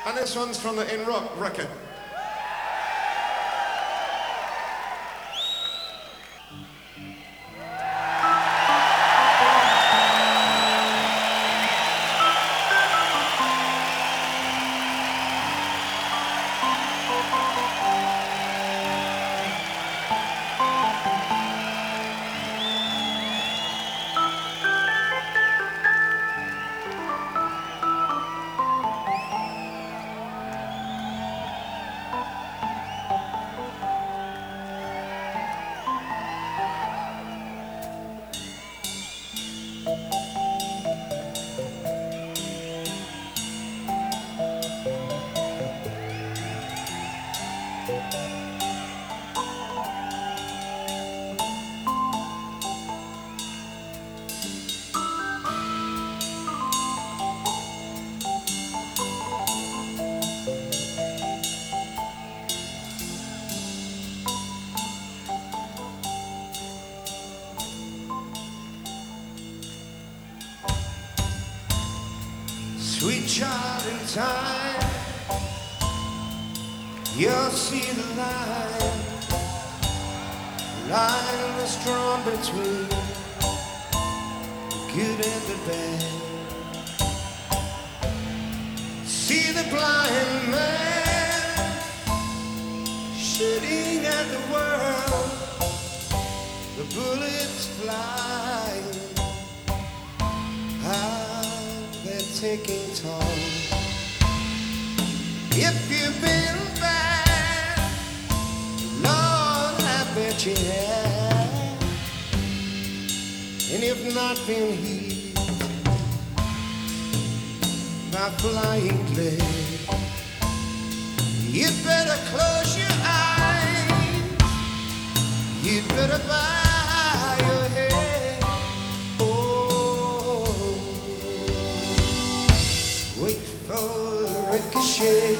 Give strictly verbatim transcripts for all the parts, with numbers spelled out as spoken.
And this one's from the In Rock record. Sweet child in time, you'll see the line, line that's drawn between the good and the bad. See the blind man shooting at the world, the bullets flying. Taking toll. If you've been bad, Lord, I bet you have. And if not been healed by flying clay, you better close your eyes. You better bow your head. Ricochet.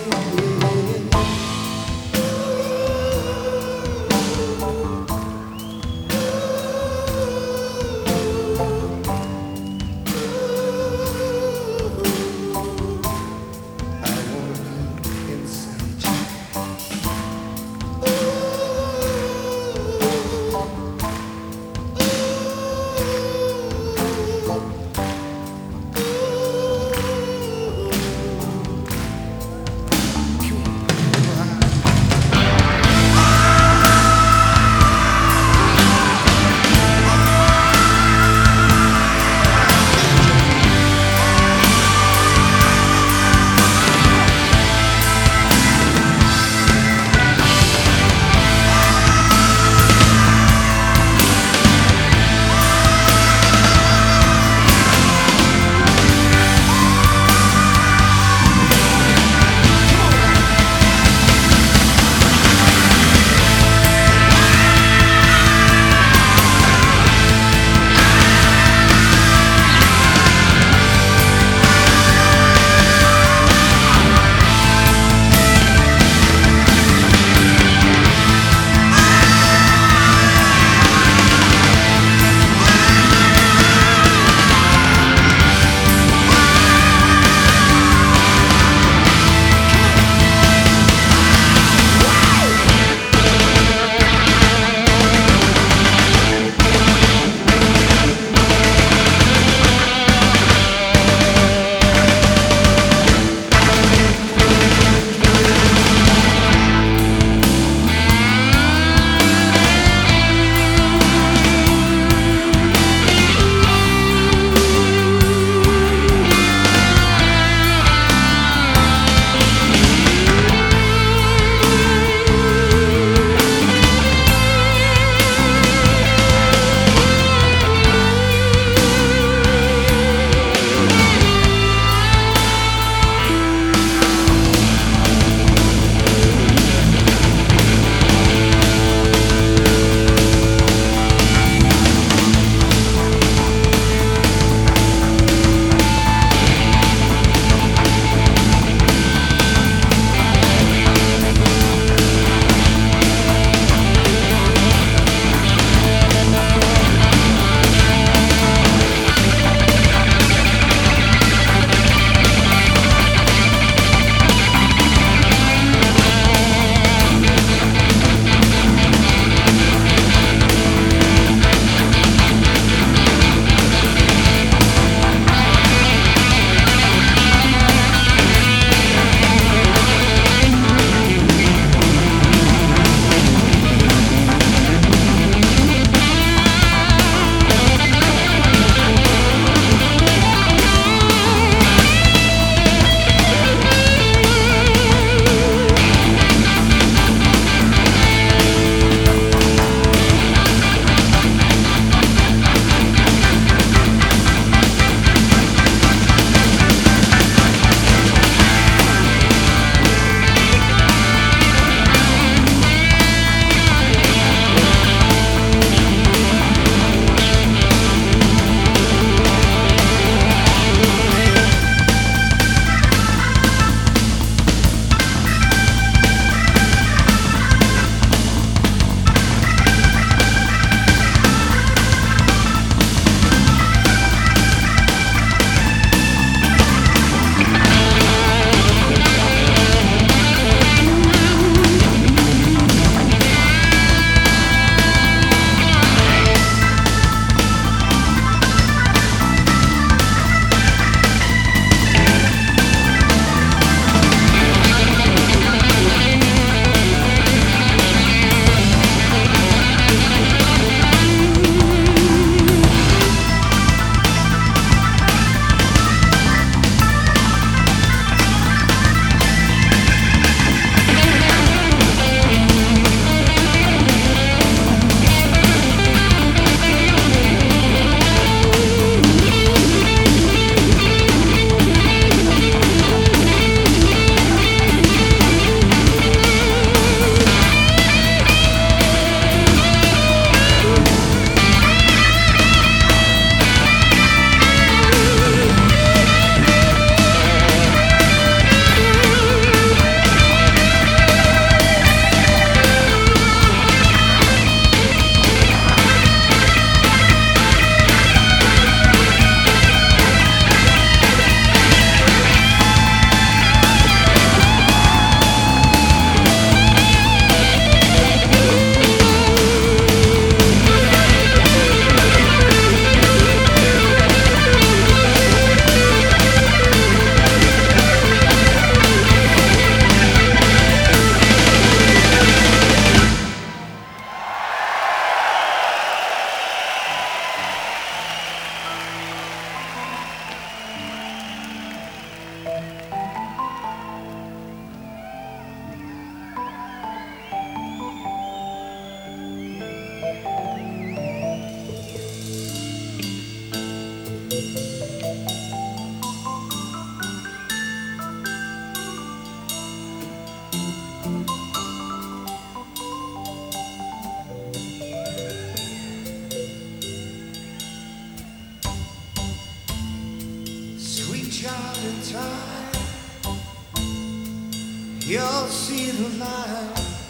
You'll see the line,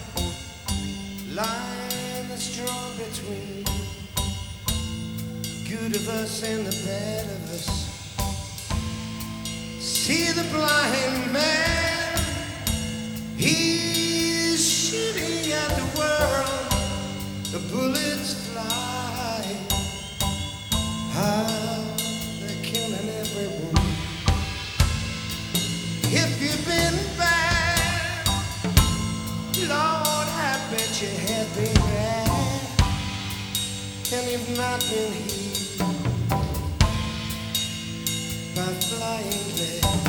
line that's drawn between the good of us and the bad of us. See the blind man, he's shooting at the world. The bullets fly, ah, they're killing everyone. If you've been bad, Lord, I bet you have been bad. And you've not been healed by flying lead.